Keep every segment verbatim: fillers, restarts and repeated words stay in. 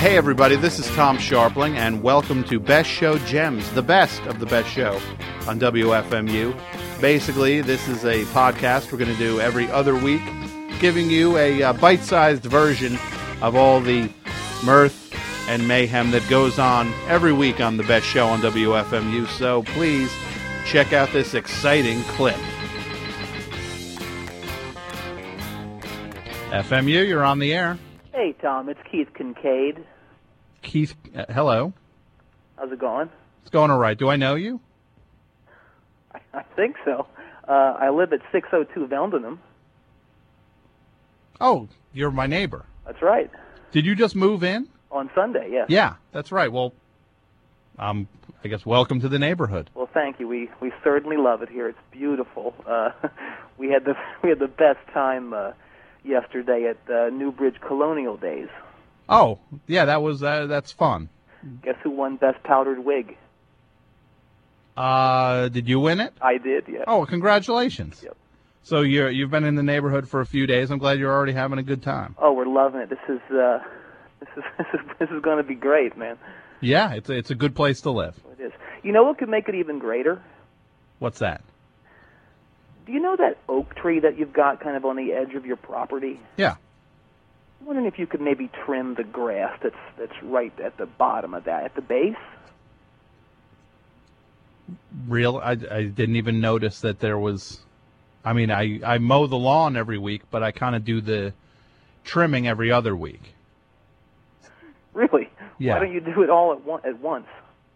Hey everybody, this is Tom Sharpling, and welcome to Best Show Gems, the best of the best show on W F M U. Basically, this is a podcast we're going to do every other week, giving you a uh, bite-sized version of all the mirth and mayhem that goes on every week on the best show on W F M U. So please check out this exciting clip. F M U, you're on the air. Hey, Tom, it's Keith Kincaid. Keith, uh, hello. How's it going? It's going all right. Do I know you? I, I think so. Uh, I live at six oh two Veldenham. Oh, you're my neighbor. That's right. Did you just move in? On Sunday, yes. Yeah, that's right. Well, um, I guess welcome to the neighborhood. Well, thank you. We we certainly love it here. It's beautiful. Uh, we had the we had the best time uh, yesterday at uh, Newbridge Colonial Days. Oh, yeah, that was uh, that's fun. Guess who won Best Powdered Wig? Uh, did you win it? I did, yeah. Oh, congratulations. Yep. So you're you've been in the neighborhood for a few days. I'm glad you're already having a good time. Oh, we're loving it. This is uh, this is this is this is going to be great, man. Yeah, it's a, it's a good place to live. It is. You know what could make it even greater? What's that? Do you know that oak tree that you've got kind of on the edge of your property? Yeah. I'm wondering if you could maybe trim the grass that's that's right at the bottom of that, at the base. Real? I, I didn't even notice that there was. I mean, I, I mow the lawn every week, but I kind of do the trimming every other week. Really? Yeah. Why don't you do it all at one, at once?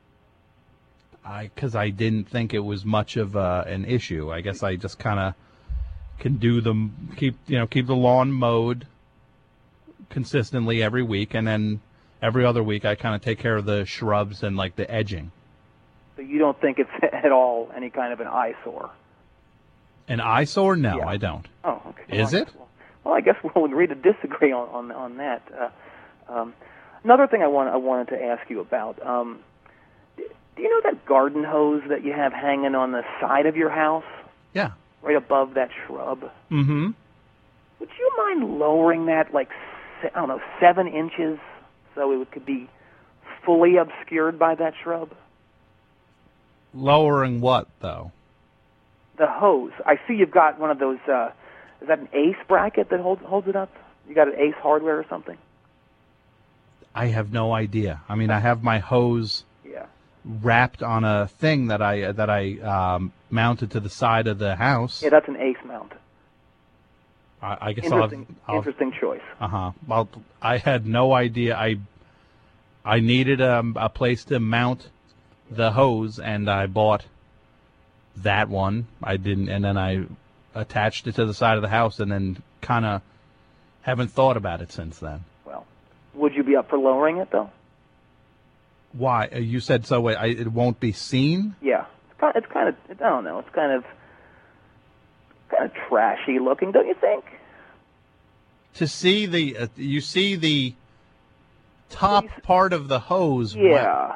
I because I didn't think it was much of uh, an issue. I guess I just kind of can do them, keep you know keep the lawn mowed consistently every week, and then every other week I kind of take care of the shrubs and like the edging. So you don't think it's at all any kind of an eyesore? An eyesore? No, Yeah. I don't. Oh, okay. Is well, it? Well, well, I guess we'll agree to disagree on on, on that. Uh, um, another thing I want I wanted to ask you about. Um, do you know that garden hose that you have hanging on the side of your house? Yeah. Right above that shrub. Mm-hmm. Would you mind lowering that like I don't know seven inches so it could be fully obscured by that shrub? Lowering what though? The hose. I see you've got one of those. Uh, is that an Ace bracket that holds holds it up? You got an Ace hardware or something? I have no idea. I mean, I have my hose Yeah. wrapped on a thing that I that I um, mounted to the side of the house. Yeah, that's an Ace mount. I, I guess Interesting. I'll. I'll Interesting choice. uh huh. Well, I had no idea. I I needed a, a place to mount the hose, and I bought that one. I didn't, and then I attached it to the side of the house, and then kind of haven't thought about it since then. Well, would you be up for lowering it though? Why? Uh, You said so. I, it won't be seen. Yeah. It's kind. It's kind of. I don't know. It's kind of. Kind of trashy looking, don't you think? To see the, uh, you see the top part of the hose. Yeah.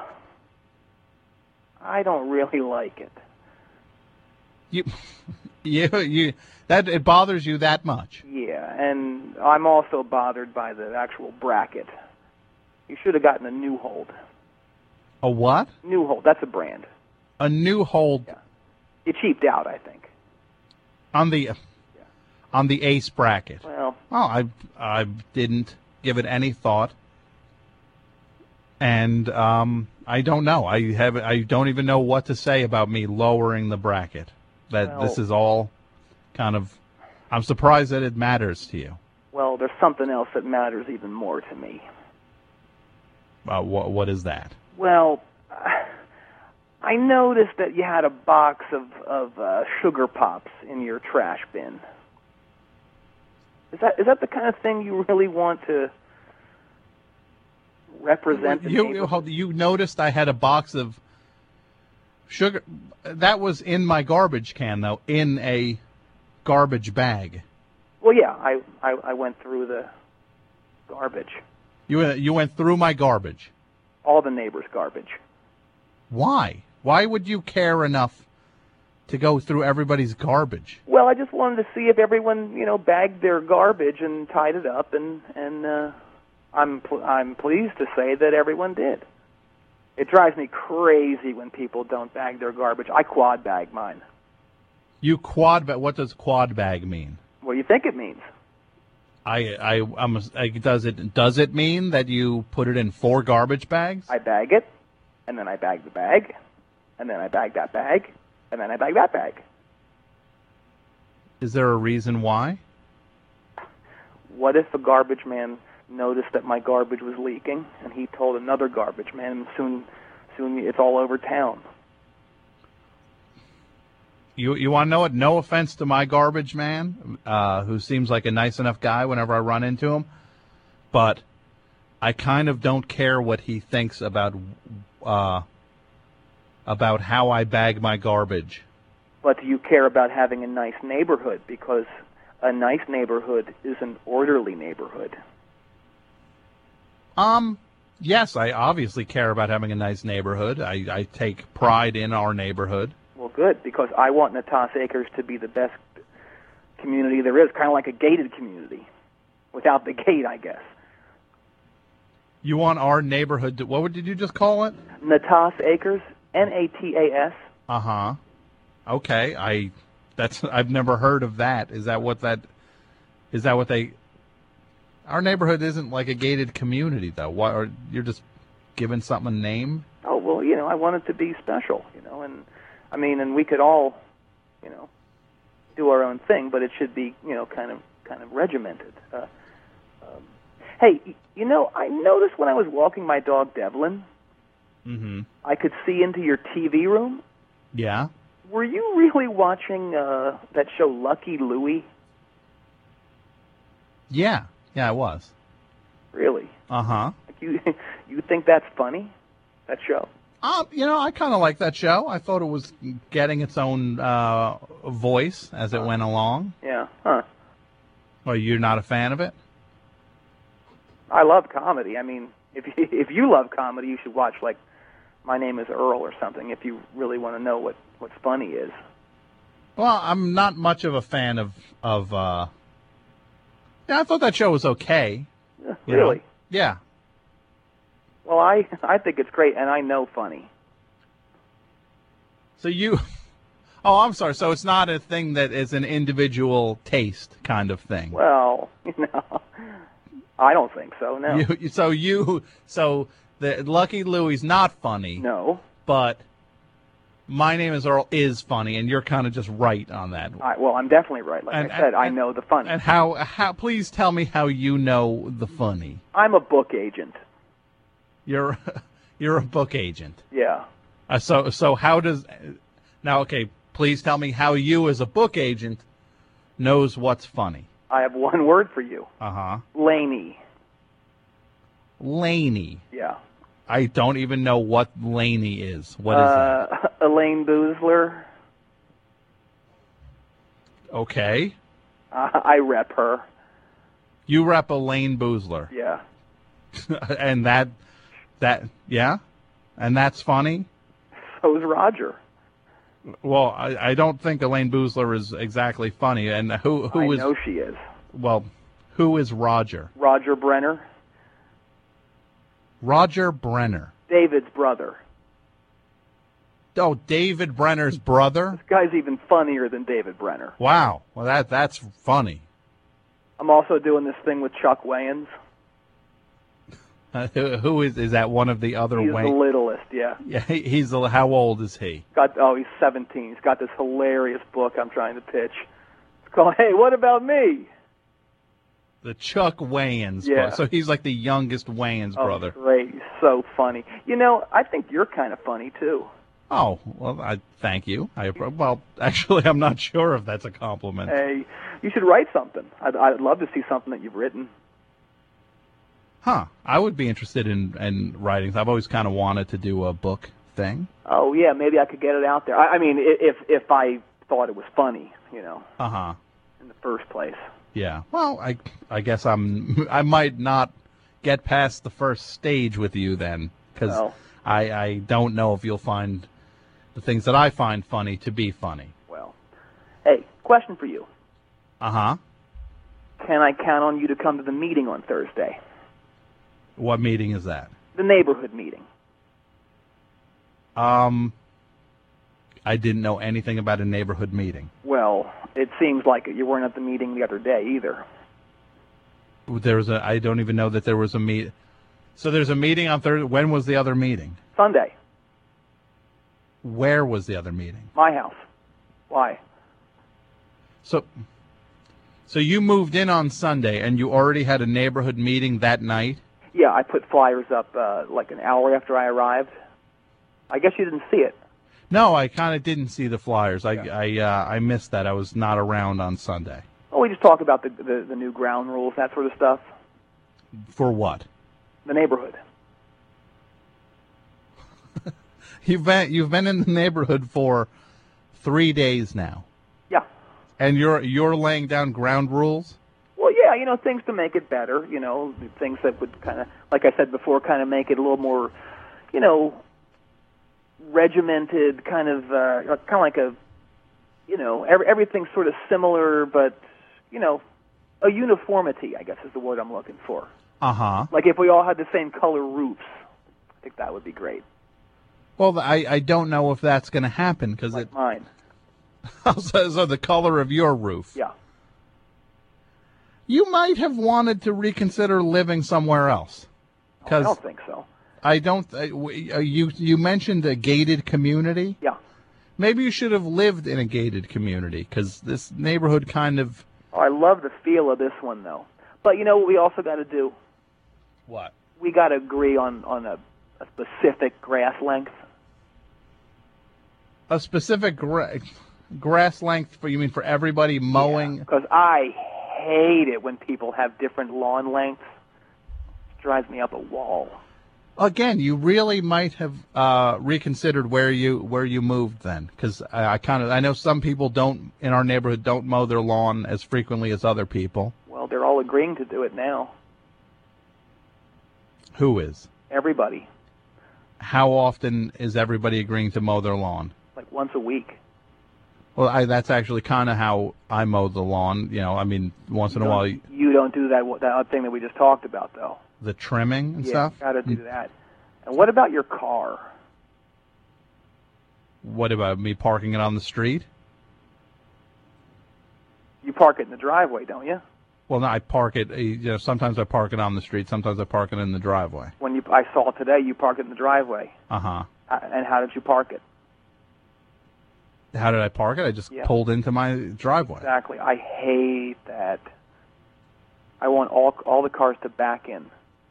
I don't really like it. You, you, you. That it bothers you that much? Yeah, and I'm also bothered by the actual bracket. You should have gotten a new hold. A what? New hold. That's a brand. A new hold. Yeah. You cheaped out, I think. On the, on the Ace bracket. Well. Oh, I I didn't give it any thought, and um, I don't know. I have I don't even know what to say about me lowering the bracket. That Well, this is all kind of. I'm surprised that it matters to you. Well, there's something else that matters even more to me. Uh, what what is that? Well, I noticed that you had a box of of uh, sugar pops in your trash bin. Is that is that the kind of thing you really want to represent? the You you, neighborhood? hold- you noticed I had a box of sugar. That was in my garbage can, though, in a garbage bag. Well, yeah, I, I I went through the garbage, You you went through my garbage. all the neighbors' garbage. Why? Why would you care enough to go through everybody's garbage? Well, I just wanted to see if everyone, you know, bagged their garbage and tied it up, and and uh, I'm pl- I'm pleased to say that everyone did. It drives me crazy when people don't bag their garbage. I quad bag mine. You quad bag? What does quad bag mean? What do you think it means? I I I'm I, does it does it mean that you put it in four garbage bags? I bag it, and then I bag the bag, and then I bag that bag, and then I bag that bag. Is there a reason why? What if a garbage man noticed that my garbage was leaking, and he told another garbage man, and soon, soon it's all over town? You you want to know what? No offense to my garbage man, uh, who seems like a nice enough guy whenever I run into him, but I kind of don't care what he thinks about uh, about how I bag my garbage. But do you care about having a nice neighborhood? Because a nice neighborhood is an orderly neighborhood. Um, yes, I obviously care about having a nice neighborhood. I, I take pride in our neighborhood. Well, good, because I want Natas Acres to be the best community there is, kind of like a gated community, without the gate, I guess. You want our neighborhood to, what did you just call it? Natas Acres, N A T A S. Uh-huh. Okay, I, that's, I've never heard of that. Is that what that, is that what they, our neighborhood isn't like a gated community, though. What, or you're just giving something a name? Oh, well, you know, I want it to be special, you know, and, I mean, and we could all, you know, do our own thing, but it should be, you know, kind of, kind of regimented. Uh, um, hey, you know, I noticed when I was walking my dog Devlin, mm-hmm. I could see into your T V room. Yeah. Were you really watching uh, that show Lucky Louie? Yeah, yeah, I was. Really? Uh-huh. Like you, you think that's funny, that show? Uh, you know, I kind of like that show. I thought it was getting its own uh, voice as it huh. went along. Yeah, huh. Well, you're not a fan of it? I love comedy. I mean, if you, if you love comedy, you should watch, like, My Name is Earl or something if you really want to know what, what's funny is. Well, I'm not much of a fan of... of uh... Yeah, I thought that show was okay. Really? Know? Yeah. Well, I, I think it's great, and I know funny. So you... Oh, I'm sorry. So it's not a thing that is an individual taste kind of thing. Well, you know, I don't think so, no. You, so you... So the Lucky Louie's not funny. No. But My Name is Earl is funny, and you're kind of just right on that. I, well, I'm definitely right. Like and, I said, and, I know the funny. And how, how... Please tell me how you know the funny. I'm a book agent. You're you're a book agent. Yeah. Uh, so so how does now? Okay, please tell me how you, as a book agent, knows what's funny. I have one word for you. Uh huh. Laney. Laney. Yeah. I don't even know what Laney is. What is uh, that? Elaine Boozler. Okay. Uh, I rep her. You rep Elaine Boozler. Yeah. And that. That yeah, and that's funny. So is Roger. Well, I, I don't think Elaine Boozler is exactly funny. And who who I is? know she is. Well, who is Roger? Roger Brenner. Roger Brenner. David's brother. Oh, David Brenner's brother? This guy's even funnier than David Brenner. Wow. Well, that that's funny. I'm also doing this thing with Chuck Wayans. Uh, who, who is is that? One of the other He's Way- the littlest, yeah. Yeah, he, he's the, how old is he? Got oh, he's seventeen. He's got this hilarious book I'm trying to pitch. It's called Hey, What About Me? The Chuck Wayans. Yeah. Bro- so he's like the youngest Wayans Oh, brother. great. He's so funny. You know, I think you're kind of funny, too. Oh, well, I thank you. I well, actually, I'm not sure if that's a compliment. Hey, you should write something. I'd, I'd love to see something that you've written. Huh. I would be interested in, in writing. I've always kind of wanted to do a book thing. Oh, yeah, maybe I could get it out there. I, I mean, i- if if I thought it was funny, you know, Uh-huh. in the first place. Yeah. Well, I I guess I'm I might not get past the first stage with you then, because Well. I I don't know if you'll find the things that I find funny to be funny. Well, hey, question for you. Uh-huh. Can I count on you to come to the meeting on Thursday? What meeting is that? The neighborhood meeting. Um, I didn't know anything about a neighborhood meeting. Well, it seems like you weren't at the meeting the other day either. There was a. I don't even know that there was a meet. So there's a meeting on Thursday. When was the other meeting? Sunday. Where was the other meeting? My house. Why? So, so you moved in on Sunday, and you already had a neighborhood meeting that night? Yeah, I put flyers up uh, like an hour after I arrived. I guess you didn't see it. No, I kind of didn't see the flyers. I Yeah. I uh, I missed that. I was not around on Sunday. Oh, we just talk about the, the the new ground rules, that sort of stuff. For what? The neighborhood. You've been you've been in the neighborhood for three days now, Yeah. and you're you're laying down ground rules. Well, yeah, you know, things to make it better. You know, things that would kind of, like I said before, kind of make it a little more, you know, regimented, kind of, uh, kind of like a, you know, every, everything's sort of similar, but, you know, a uniformity, I guess is the word I'm looking for. Uh huh. Like if we all had the same color roofs, I think that would be great. Well, I, I don't know if that's going to happen because Like it. mine. so, so the color of your roof. Yeah. You might have wanted to reconsider living somewhere else. I Because don't think so. I don't. Uh, w- uh, you you mentioned a gated community. Yeah. Maybe you should have lived in a gated community because this neighborhood kind of. Oh, I love the feel of this one, though. But you know what we also got to do? What? We got to agree on on a, a specific grass length. A specific gra- grass length for you mean for everybody mowing? Because I hate it when people have different lawn lengths. It drives me up a wall. Again, you really might have uh, reconsidered where you where you moved then, because I, I kind of I know some people don't in our neighborhood don't mow their lawn as frequently as other people. Well, they're all agreeing to do it now. Who is? Everybody, How often is everybody agreeing to mow their lawn? like once a week. Well, I, that's actually kind of how I mow the lawn. You know, I mean, once in a You while, don't- You don't do that that other thing that we just talked about, though. the trimming and yeah, stuff. got to do that. And what about your car? What about me parking it on the street? You park it in the driveway, don't you? Well, no, I park it. uh, You know, sometimes I park it on the street. Sometimes I park it in the driveway. When you, I saw today, you park it in the driveway. Uh huh. Uh, And how did you park it? How did I park it? I just Yeah. pulled into my driveway. Exactly. I hate that. I want all all the cars to back in.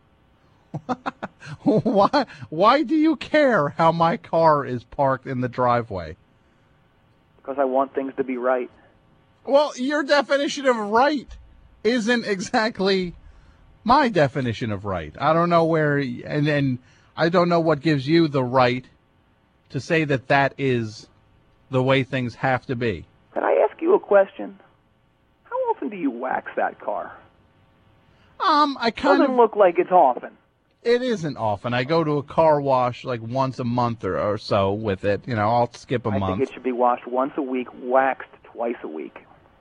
Why? Why do you care how my car is parked in the driveway? Because I want things to be right. Well, your definition of right isn't exactly my definition of right. I don't know where, and and I don't know what gives you the right to say that that is the way things have to be. Can I ask you a question? How often do you wax that car? Um, I kind Doesn't of. look like it's often. It isn't often. I go to a car wash like once a month or, or so with it. You know, I'll skip a I month. think it should be washed once a week, waxed twice a week.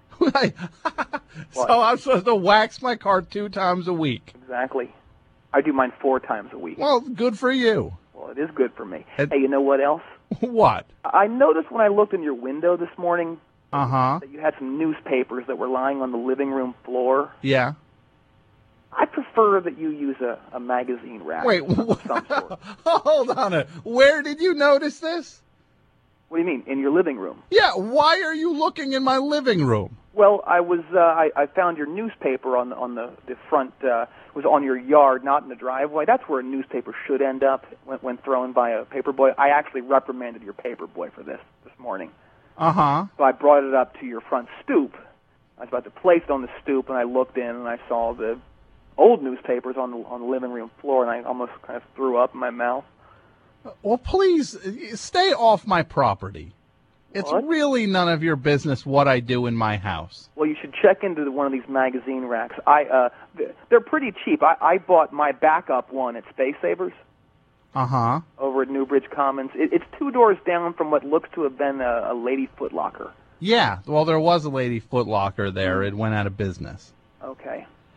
So I'm supposed to wax my car two times a week. Exactly. I do mine four times a week. Well, good for you. Well, it is good for me. It- Hey, you know what else? What? I noticed when I looked in your window this morning Uh huh. that you had some newspapers that were lying on the living room floor. Yeah. I prefer that you use a, a magazine rack Wait. of some sort. Hold on. A, where did you notice this? What do you mean? In your living room? Yeah. Why are you looking in my living room? Well, I was uh, I, I found your newspaper on the on the the front. Uh, it was on your yard, not in the driveway. That's where a newspaper should end up when, when thrown by a paper boy. I actually reprimanded your paper boy for this this morning. Uh huh. So I brought it up to your front stoop. I was about to place it on the stoop, and I looked in and I saw the old newspapers on the on the living room floor, and I almost kind of threw up in my mouth. Well, please stay off my property. It's What? really none of your business what I do in my house. Well, you should check into the, one of these magazine racks. I uh, th- they're pretty cheap. I, I bought my backup one at Space Savers Uh huh. over at Newbridge Commons. It, it's two doors down from what looks to have been a, a Lady Foot Locker. Yeah. Well, there was a Lady Foot Locker there. It went out of business. Okay.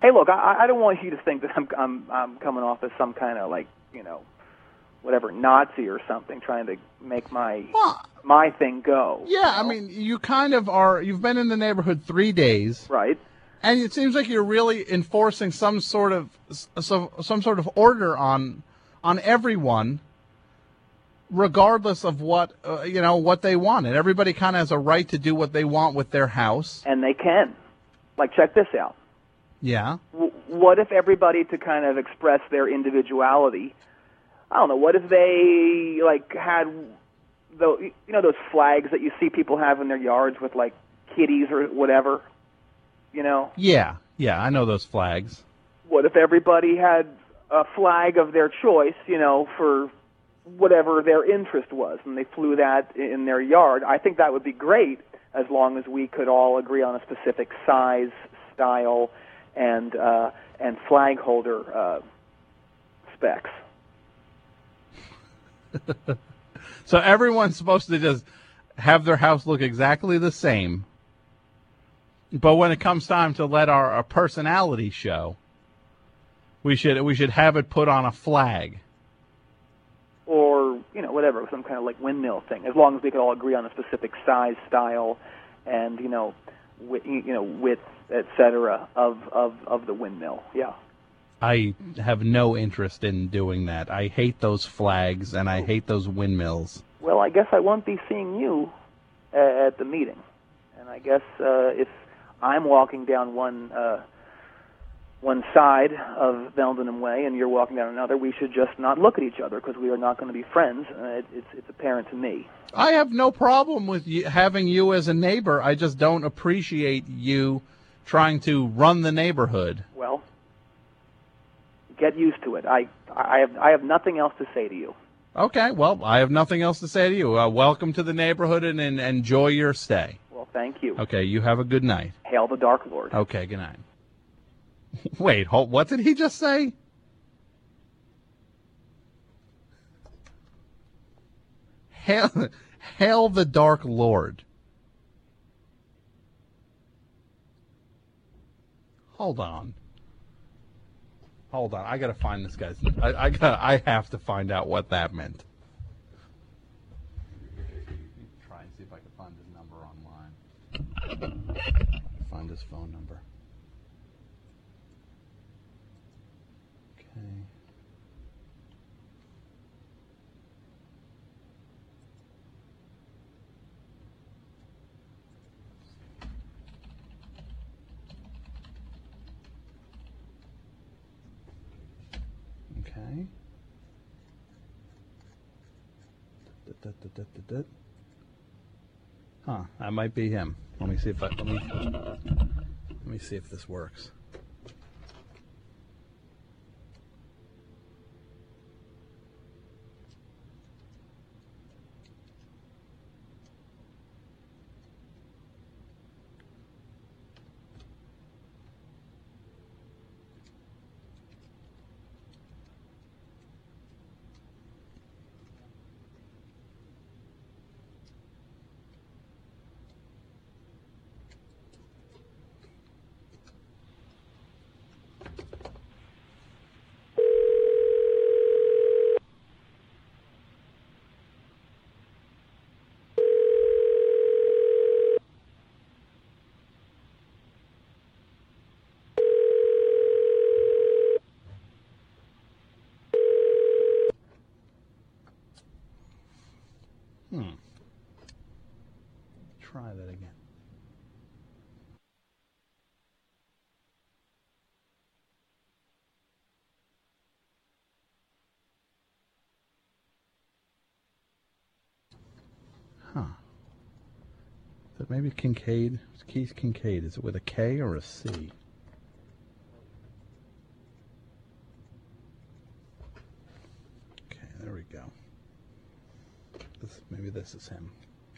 Hey, look, I, I don't want you to think that I'm, I'm I'm coming off as some kind of like you know, whatever Nazi or something, trying to make my Well, my thing go. yeah, you know? I mean, you kind of are. You've been in the neighborhood three days, right? and it seems like you're really enforcing some sort of some some sort of order on on everyone, regardless of what uh, you know what they want, and everybody kind of has a right to do what they want with their house. And they can. Like, check this out. Yeah. W- what if everybody, to kind of express their individuality, I don't know, what if they, like, had, the, you know, those flags that you see people have in their yards with, like, kitties or whatever, you know? Yeah, yeah, I know those flags. What if everybody had a flag of their choice, you know, for whatever their interest was, and they flew that in their yard? I think that would be great, as long as we could all agree on a specific size, style, and uh, and flag holder uh, specs. So everyone's supposed to just have their house look exactly the same, but when it comes time to let our, our personality show, we should we should have it put on a flag. Or, you know, whatever, some kind of like windmill thing, as long as we could all agree on a specific size, style, and, you know, wi- you know, width, et cetera, of, of, of the windmill. Yeah. I have no interest in doing that. I hate those flags, and I hate those windmills. Well, I guess I won't be seeing you uh, at the meeting. And I guess uh, if I'm walking down one uh, one side of Beldenham Way and you're walking down another, we should just not look at each other, because we are not going to be friends. Uh, it, it's, it's apparent to me. I have no problem with you, having you as a neighbor. I just don't appreciate you trying to run the neighborhood. Well, get used to it. I, I have I have nothing else to say to you. Okay, well, I have nothing else to say to you. Uh, welcome to the neighborhood, and, and enjoy your stay. Well, thank you. Okay, you have a good night. Hail the Dark Lord. Okay, good night. Wait, hold, what did he just say? Hail, hail the Dark Lord. Hold on. Hold on. I gotta find this guy's. I, I got. I have to find out what that meant. Try and see if I can find his number online. Find his phone number. Okay. Okay. Huh, that might be him. Let me see if I let me let me see if this works. Hmm. Try that again. Huh. Is it maybe Kincaid? It's Keith Kincaid. Is it with a K or a C? Okay, there we go. This, maybe this is him.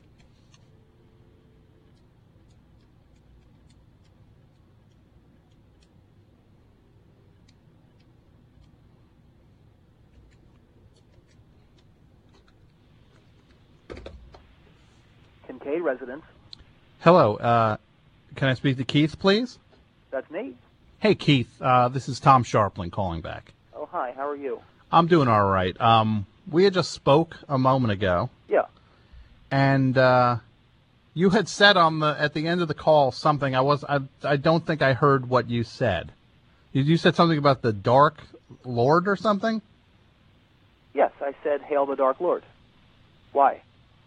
Kincaid residence. Hello. Uh, can I speak to Keith, please? That's me. Hey, Keith. Uh, this is Tom Sharpling calling back. Oh, hi. How are you? I'm doing all right. Um, we had just spoke a moment ago. Yeah. And uh, you had said on the at the end of the call something. I was I I don't think I heard what you said. You, you said something about the Dark Lord or something? Yes, I said, "Hail the Dark Lord." Why?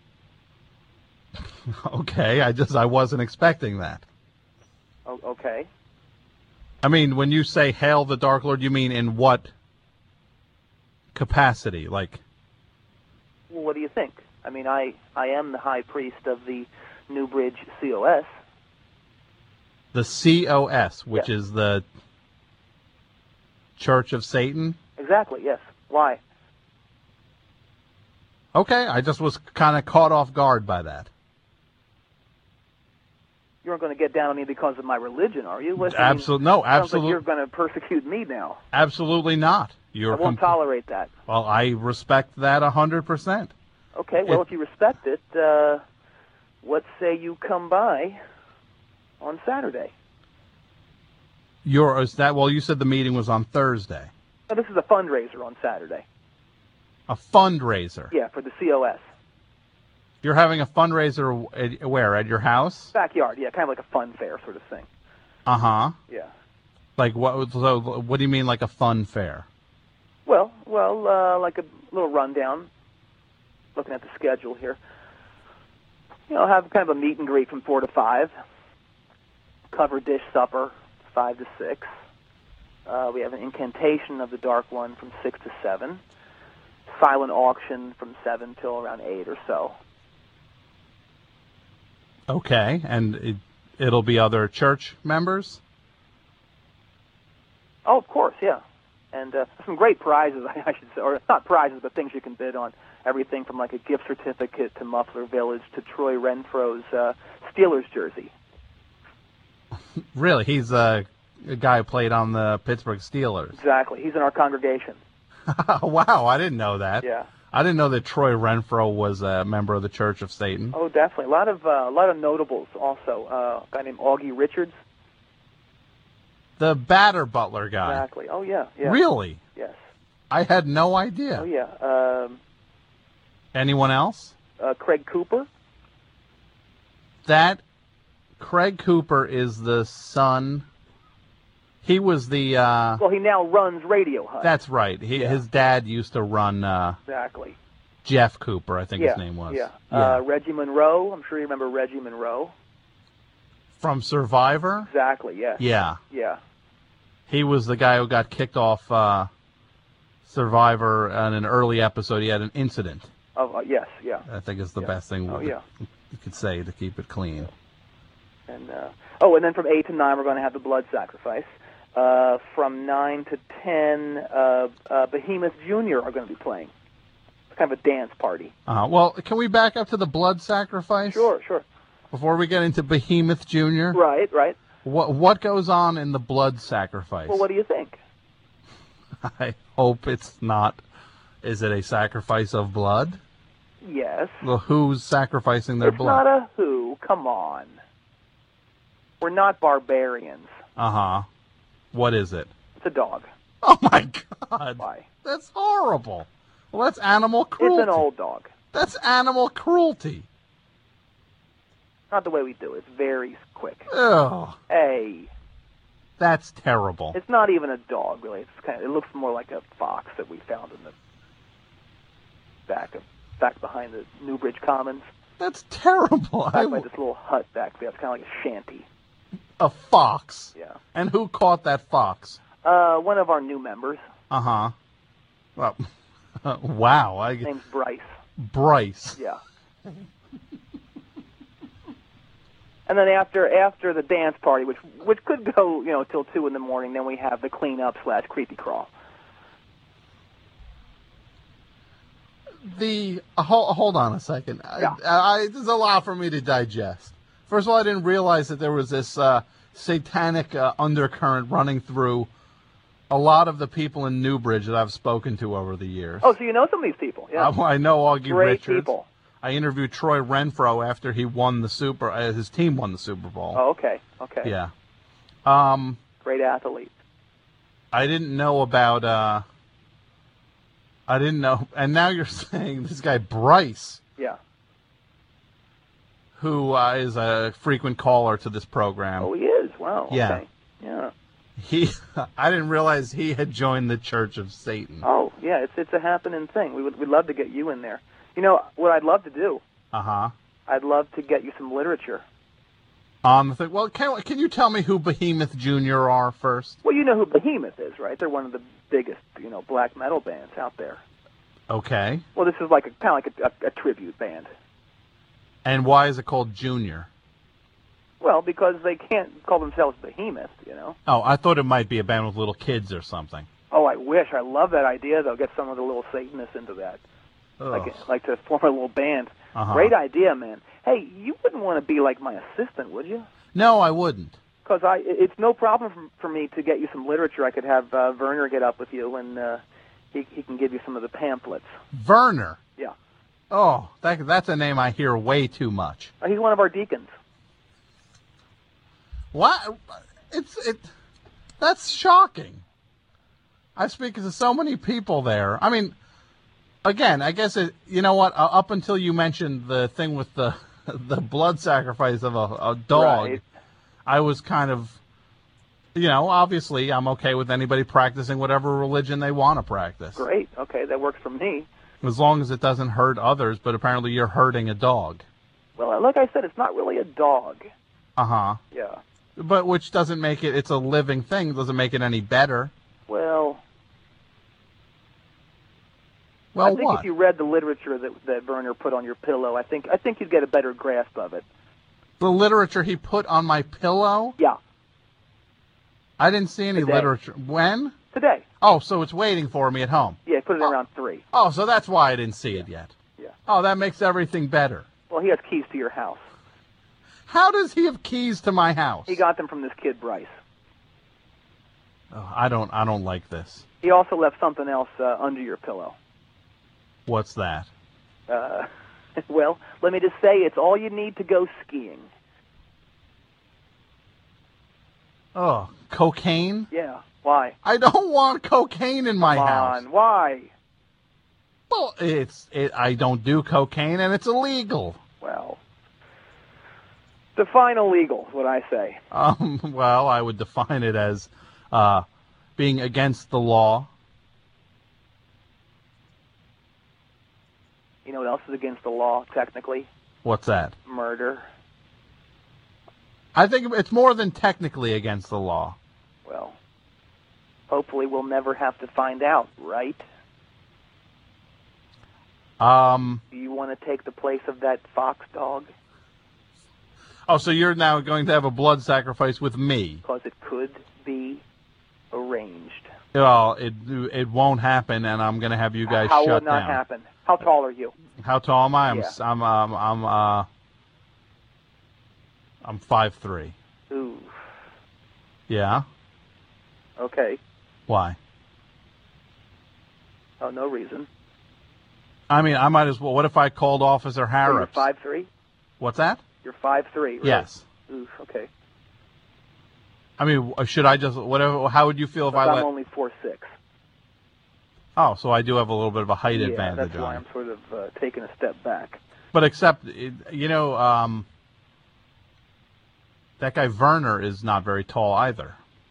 Okay, I just I wasn't expecting that. Oh, okay. I mean, when you say "Hail the Dark Lord," you mean in what capacity? Like, Well, what do you think? I mean, I, I am the high priest of the Newbridge C O S. the C O S, which Yes. is the Church of Satan? Exactly, yes. Why? Okay, I just was kind of caught off guard by that. You aren't going to get down on me because of my religion, are you? What- I mean, Absolutely, no, sounds like absolutely, you're going to persecute me now. absolutely not. You're I won't com- tolerate that. Well, I respect that a hundred percent. Okay, well, It- if you respect it, uh, what say you come by on Saturday? You're is that well? You said the meeting was on Thursday. Now, this is a fundraiser on Saturday. A fundraiser. Yeah, for the C O S. You're having a fundraiser at, where? At your house? Backyard, yeah, kind of like a fun fair sort of thing. Uh huh. Yeah. Like what? So what do you mean, like a fun fair? Well, well, uh, like a little rundown. Looking at the schedule here. You know, have kind of a meet and greet from four to five. Cover dish supper, five to six. Uh, we have an incantation of the Dark One from six to seven. Silent auction from seven till around eight or so. Okay, and it, it'll be other church members? Oh, of course, yeah. And uh, some great prizes, I should say, or not prizes, but things you can bid on. Everything from like a gift certificate to Muffler Village to Troy Renfro's uh, Steelers jersey. Really? He's a, a guy who played on the Pittsburgh Steelers. Exactly. He's in our congregation. Wow, I didn't know that. Yeah. I didn't know that Troy Renfro was a member of the Church of Satan. Oh, definitely. A lot of uh, a lot of notables also. Uh, a guy named Augie Richards. The batter butler guy. Exactly. Oh, yeah. Yeah. Really? Yes. I had no idea. Oh, yeah. Um, Anyone else? uh, Craig Cooper. That Craig Cooper is the son. He was the. Uh, Well, he now runs Radio Hut. that's right. He, Yeah. His dad used to run uh, Exactly. Jeff Cooper, I think Yeah. his name was. Yeah. Uh, Reggie Monroe. I'm sure you remember Reggie Monroe. From Survivor? Exactly. Yes. Yeah. Yeah. He was the guy who got kicked off uh, Survivor in an early episode. He had an incident. Oh, uh, yes. Yeah. I think is the Yeah. best thing Oh, we- yeah. you could say to keep it clean. And uh, oh, and then from eight to nine, we're going to have the blood sacrifice. Uh, from nine to ten, uh, uh, Behemoth Junior are going to be playing. It's kind of a dance party. Uh, well, can we back up to the blood sacrifice? Sure, sure. Before we get into Behemoth Junior? Right, right. What what goes on in the blood sacrifice? Well, what do you think? I hope it's not. Is it a sacrifice of blood? Yes. Well, who's sacrificing their It's blood? not a who. Come on. We're not barbarians. Uh huh. What is it? It's a dog. Oh my God! Why? That's horrible. Well, that's animal It's cruelty. an old dog. That's animal cruelty. Not the way we do it. It's very quick. Ugh. Hey, That's terrible. it's not even a dog, really. It's kind of, it looks more like a fox that we found in the back of back behind the Newbridge Commons. That's terrible. I, Back by this little hut back there. It's kind of like a shanty. a fox. Yeah. And who caught that fox? Uh, one of our new members. Uh huh. Well, wow. I, His name's Bryce. Bryce. Yeah. And then after after the dance party, which which could go you know till two in the morning, then we have the cleanup slash creepy crawl. The uh, hold, hold on a second. Yeah. I, I, there's a lot for me to digest. First of all, I didn't realize that there was this uh, satanic uh, undercurrent running through a lot of the people in Newbridge that I've spoken to over the years. Oh, so you know some of these people? Yeah. I, I know Augie Great Richards. people. I interviewed Troy Renfro after he won the Super. Uh, his team won the Super Bowl. Oh, okay, okay. Yeah. Um, Great athlete. I didn't know about, uh, I didn't know, and now you're saying this guy Bryce, Yeah. who uh, is a frequent caller to this program. Oh, he is? Wow. Yeah. Okay. Yeah. He, I didn't realize he had joined the Church of Satan. Oh, yeah, it's it's a happening thing. We would we'd love to get you in there. You know, what I'd love to do, Uh-huh. I'd love to get you some literature. On the thing. Well, can, can you tell me who Behemoth Junior are first? Well, you know who Behemoth is, right? They're one of the biggest, you know, black metal bands out there. Okay. Well, this is like a kind of like a, a, a tribute band. And why is it called Junior? Well, because they can't call themselves Behemoth, you know. Oh, I thought it might be a band with little kids or something. Oh, I wish. I love that idea, though. Get some of the little Satanists into that. Ugh. Like, like to form a little band. Uh-huh. Great idea, man. Hey, you wouldn't want to be like my assistant, would you? No, I wouldn't. Because I, it's no problem for, for me to get you some literature. I could have uh, Werner get up with you, and uh, he, he can give you some of the pamphlets. Werner. Yeah. Oh, that, that's a name I hear way too much. Uh, he's one of our deacons. What? It's it. That's shocking. I speak to so many people there. I mean, again, I guess it. You know what? Uh, up until you mentioned the thing with the the blood sacrifice of a, a dog, Right. I was kind of, you know, obviously I'm okay with anybody practicing whatever religion they want to practice, Great. Okay, that works for me. as long as it doesn't hurt others. But apparently, you're hurting a dog. Well, like I said, it's not really a dog. Uh huh. Yeah. But which doesn't make it. It's a living thing. Doesn't make it any better. Well, Well, I think what? if you read the literature that that Werner put on your pillow, I think I think you'd get a better grasp of it. The literature he put on my pillow? Yeah. I didn't see any Today. literature. When? Today. Oh, so it's waiting for me at home. Yeah, put it in around three. Oh, so that's why I didn't see it yet. Yeah. Oh, that makes everything better. Well, he has keys to your house. How does he have keys to my house? He got them from this kid Bryce. Oh, I don't. I don't like this. He also left something else uh, under your pillow. What's that? Uh, well, let me just say, it's all you need to go skiing. Oh, cocaine? Yeah. Why? I don't want cocaine in my Come house. on. Why? Well, it's. It, I don't do cocaine, and it's illegal. Well, define illegal, is what I say. Um. Well, I would define it as uh, being against the law. You know what else is against the law, technically? What's that? Murder. I think it's more than technically against the law. Well, hopefully we'll never have to find out, right? Um. Do you want to take the place of that fox dog? Oh, so you're now going to have a blood sacrifice with me? Because it could be arranged. Well, it it won't happen, and I'm going to have you guys How shut will not down. happen? How tall are you? How tall am I? I'm Yeah. s- I'm um, I'm uh I'm five three. Ooh. Yeah. Okay. Why? Oh, no reason. I mean, I might as well. What if I called Officer So you're Harrops? five three. What's that? You're five three. Right? Yes. Ooh. Okay. I mean, should I just whatever? How would you feel if I I'm let? only four six. Oh, so I do have a little bit of a height Yeah, advantage that's why on. I'm sort of uh, taking a step back. But except, you know, um, that guy Werner is not very tall either.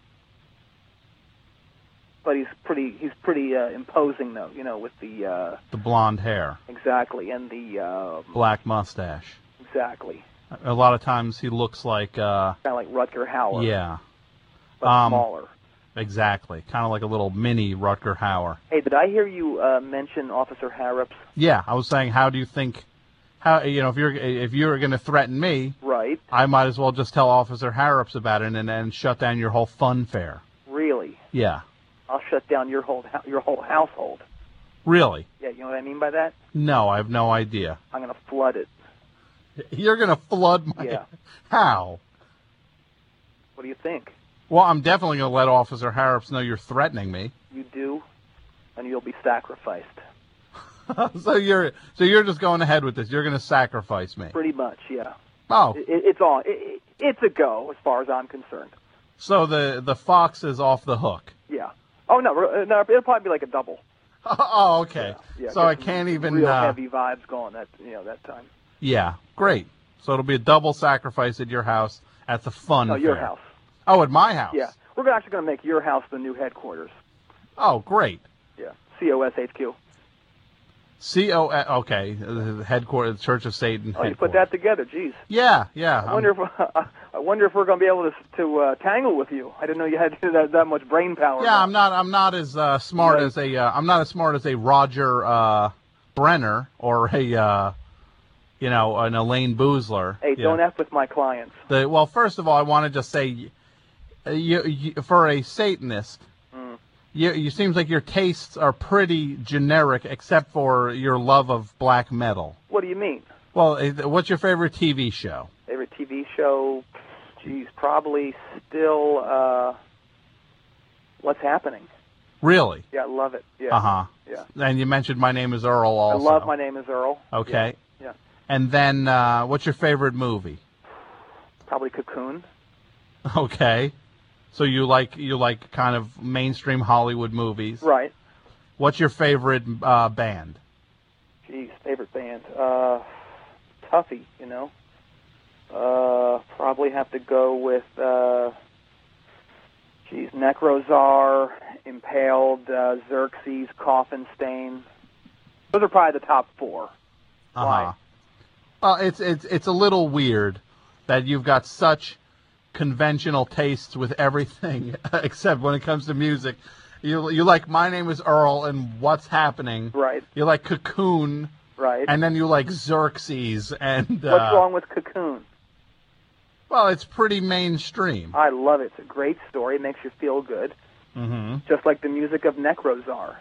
But he's pretty. He's pretty uh, imposing, though. You know, with the uh, The blonde hair, exactly and the um, black mustache. exactly A lot of times he looks like, uh, kind of like Rutger Hauer, yeah, but um, smaller. exactly, kind of like a little mini Rutger Hauer. Hey, did I hear you uh, mention Officer Harrops? Yeah, I was saying, how do you think, how you know, if you're if you're going to threaten me, Right. I might as well just tell Officer Harrops about it and and shut down your whole fun fair. Really? Yeah, I'll shut down your whole hou- your whole household. really? Yeah, you know what I mean by that? No, I have no idea. I'm going to flood it. You're going to flood my... Yeah. How? What do you think? Well, I'm definitely going to let Officer Harrops know you're threatening me. You do, and you'll be sacrificed. so you're so you're just going ahead with this. You're going to sacrifice me. Pretty much, yeah. Oh, It, it, it's all. It, it, it's a go as far as I'm concerned. So the the Fox is off the hook. Yeah. Oh no, we're- no, it'll probably be like a double. Oh, okay. Yeah, so I get can't some even. real uh, heavy vibes going that you know that time. Yeah, great. So it'll be a double sacrifice at your house at the fun No, your fair. house. Oh, at my house. Yeah, we're gonna- actually going to make your house the new headquarters. Oh, great. Yeah, C O S H Q. C O. Okay, the headquarters, Church of Satan. Oh, you put that together, geez. Yeah, yeah. I wonder if I wonder if we're going to be able to to uh, tangle with you. I didn't know you had that, that much brain power. Yeah, I'm not. I'm not as uh, smart Right. as a. Uh, I'm not as smart as a Roger uh, Brenner or a, uh, you know, an Elaine Boozler. Hey, Yeah. don't F with my clients. The, well, first of all, I want to just say, uh, you, you, for a Satanist, Mm. you, you seems like your tastes are pretty generic, except for your love of black metal. What do you mean? Well, uh, what's your favorite T V show? Favorite T V show? Geez, probably still. Uh, What's Happening? Really? Yeah, I love it. Yeah. Uh huh. Yeah. And you mentioned My Name Is Earl also. I love My Name Is Earl. Okay. Yeah. yeah. And then, uh, what's your favorite movie? Probably Cocoon. Okay. So you like you like kind of mainstream Hollywood movies. Right. What's your favorite uh, band? Geez, favorite band. Uh, Tuffy, you know. Uh, probably have to go with, uh, geez, Necrozar, Impaled, uh, Xerxes, Coffin Stain. Those are probably the top four. Uh-huh. Why? Well, it's it's it's a little weird that you've got such conventional tastes with everything, except when it comes to music. You you like My Name Is Earl and What's Happening. Right. You like Cocoon. Right. And then you like Xerxes and. Uh, What's wrong with Cocoon? Well, it's pretty mainstream. I love it. It's a great story. It makes you feel good. Mm-hmm. Just like the music of Necrozar.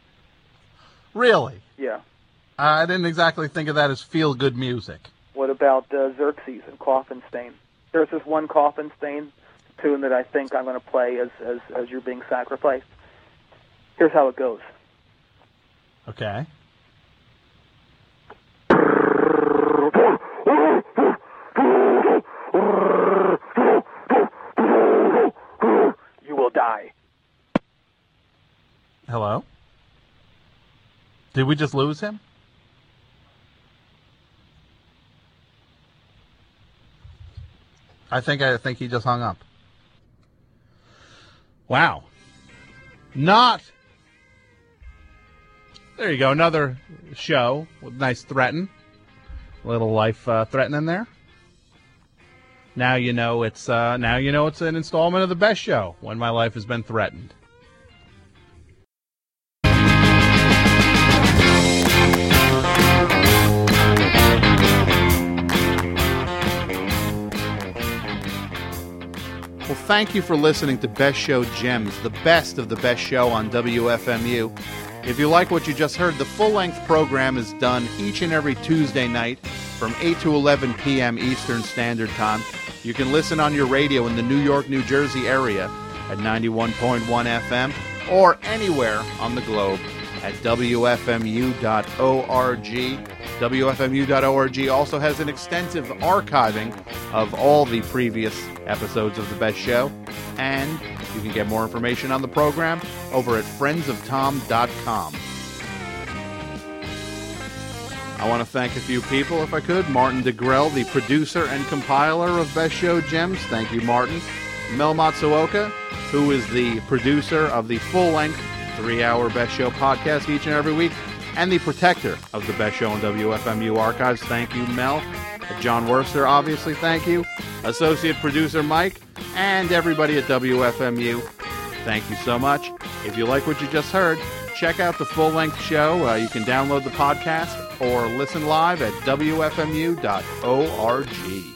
Really? Yeah. Uh, I didn't exactly think of that as feel-good music. What about uh, Xerxes and Coffin Stain? There's this one Coffin Stain tune that I think I'm going to play as, as, as you're being sacrificed. Here's how it goes. Okay. You will die. Hello? Did we just lose him? I think I think he just hung up. Wow. Not. There you go. Another show with nice threaten. Little life uh, threatening there. Now you know it's uh, now you know it's an installment of the best show when my life has been threatened. Well, thank you for listening to Best Show Gems, the best of the best show on W F M U. If you like what you just heard, the full-length program is done each and every Tuesday night from eight to eleven p.m. Eastern Standard Time. You can listen on your radio in the New York, New Jersey area at ninety-one point one F M or anywhere on the globe at W F M U dot org. W F M U dot org also has an extensive archiving of all the previous episodes of The Best Show, and you can get more information on the program over at friends of tom dot com. I want to thank a few people, if I could. Martin DeGrell, the producer and compiler of Best Show Gems. Thank you, Martin. Mel Matsuoka, who is the producer of the full-length three-hour Best Show podcast each and every week, and the protector of the Best Show on W F M U archives. Thank you, Mel. John Worster, obviously, thank you. Associate producer Mike, and everybody at W F M U, thank you so much. If you like what you just heard, check out the full-length show. Uh, you can download the podcast or listen live at W F M U dot org.